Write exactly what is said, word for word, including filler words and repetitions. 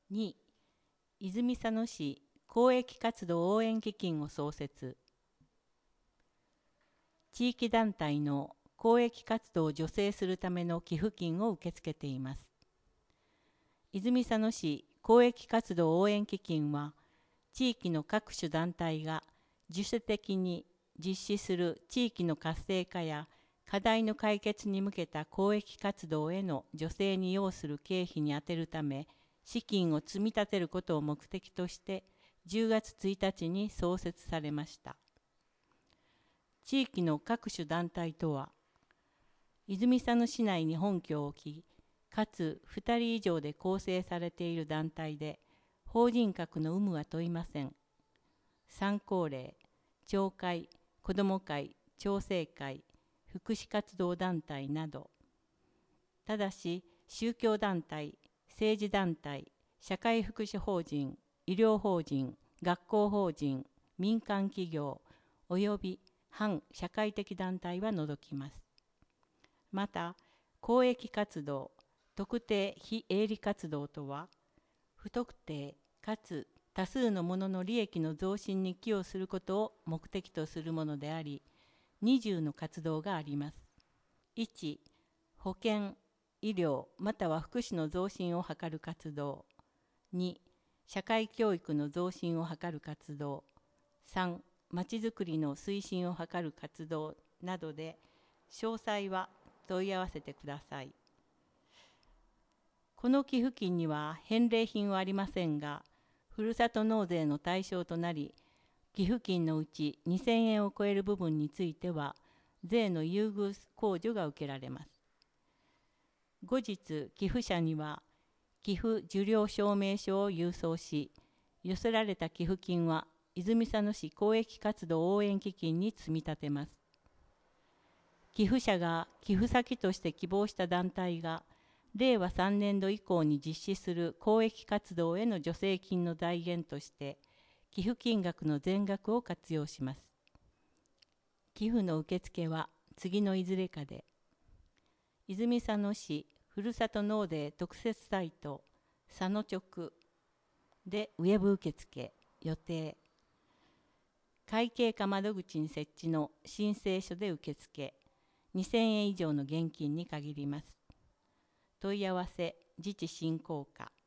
に、泉佐野市公益活動応援基金を創設。地域団体の公益活動を助成するための寄付金を受け付けています。泉佐野市公益活動応援基金は、地域の各種団体が自主的に実施する地域の活性化や課題の解決に向けた公益活動への助成に要する経費に充てるため、資金を積み立てることを目的として、じゅうがつついたちに創設されました。地域の各種団体とは、泉佐野市内に本拠を置き、かつふたり以上で構成されている団体で、法人格の有無は問いません。三高齢、町会、子ども会、調整会、福祉活動団体など、ただし宗教団体、政治団体、社会福祉法人、医療法人、学校法人、民間企業、および反社会的団体は除きます。また、公益活動、特定非営利活動とは、不特定かつ多数の者の利益の増進に寄与することを目的とするものであり、にじゅうの活動があります。いち、保健、医療または福祉の増進を図る活動。に、社会教育の増進を図る活動。さん、まちづくりの推進を図る活動などで、詳細は問い合わせてください。この寄付金には返礼品はありませんが、ふるさと納税の対象となり、寄付金のうちにせんえんを超える部分については、税の優遇控除が受けられます。後日、寄付者には、寄付受領証明書を郵送し、寄せられた寄付金は、泉佐野市公益活動応援基金に積み立てます。寄付者が寄付先として希望した団体が、れいわさんねんど以降に実施する公益活動への助成金の財源として、寄付金額の全額を活用します。寄付の受付は次のいずれかで、泉佐野市ふるさと納税特設サイト、佐野直でウェブ受付予定。会計課窓口に設置の申請書で受付、にせんえん以上の現金に限ります。問い合わせ、自治振興課。